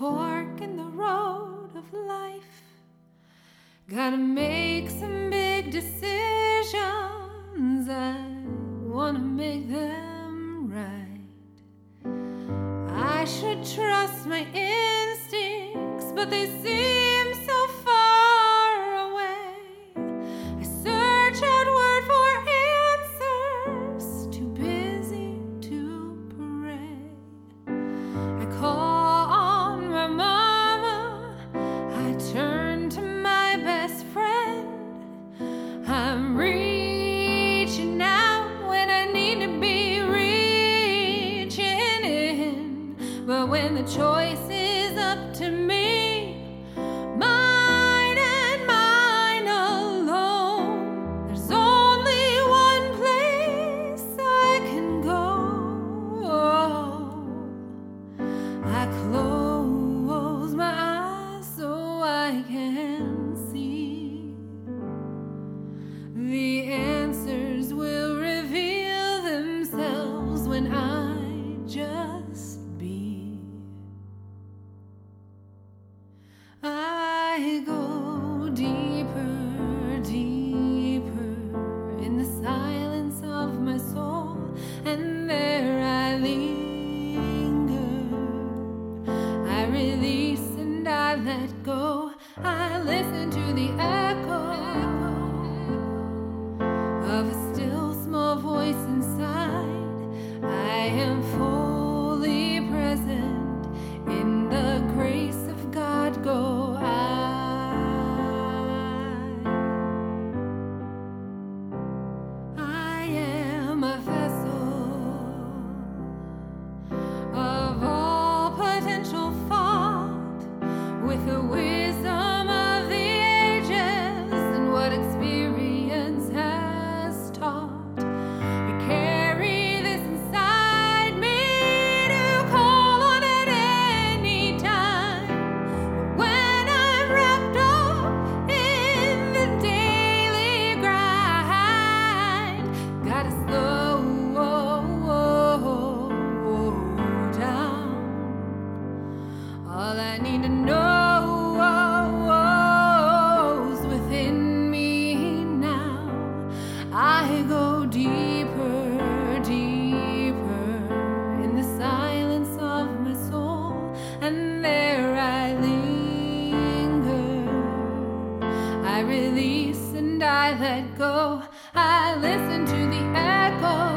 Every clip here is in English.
fork in the road of life. Gotta make some big decisions. I wanna make them right. I should trust my instincts, but they seem so far away. I search outward for answers, too busy to pray. I call on my mama, I turn to my best friend. I'm reaching out when I need to be reaching in. But when the choice is up to me, mine and mine alone, there's only one place I can go. I close my eyes so I can see. The answers will reveal themselves when I just be. I go deeper, deeper in the silence of my soul, and there I linger. I release and I let go. I listen to the echo of a still small voice inside. I am fully present. In the grace of God go I am a vessel of all potential fault, with the wisdom of the ages and what experience has taught. I carry this inside me to call on at any time. But when I'm wrapped up in the daily grind, gotta slow down. All I need to know is within me now. I go deeper, deeper in the silence of my soul, and there I linger. I release and I let go. I listen to the echo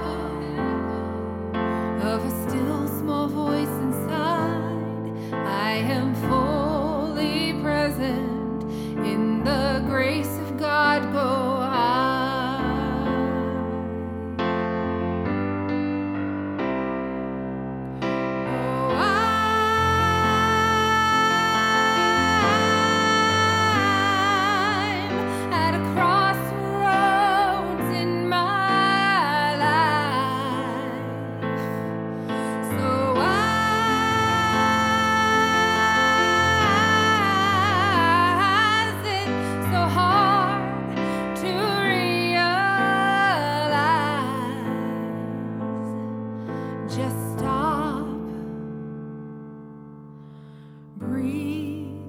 of a still small voice inside. I am fully present. In the grace of God go I'm at a crossroads in my life. So is it so hard to realize? Just stop, breathe,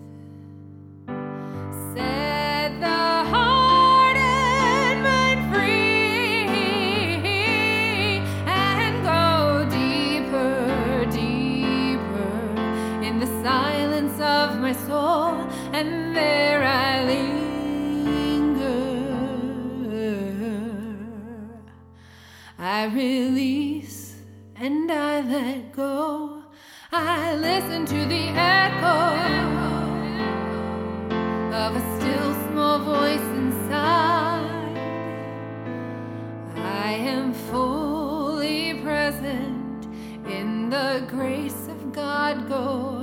set the heart and mind free, and go deeper, deeper in the silence of my soul, and there I linger. I release and I let go. I listen to the echo of a still small voice inside. I am fully present. In the grace of God go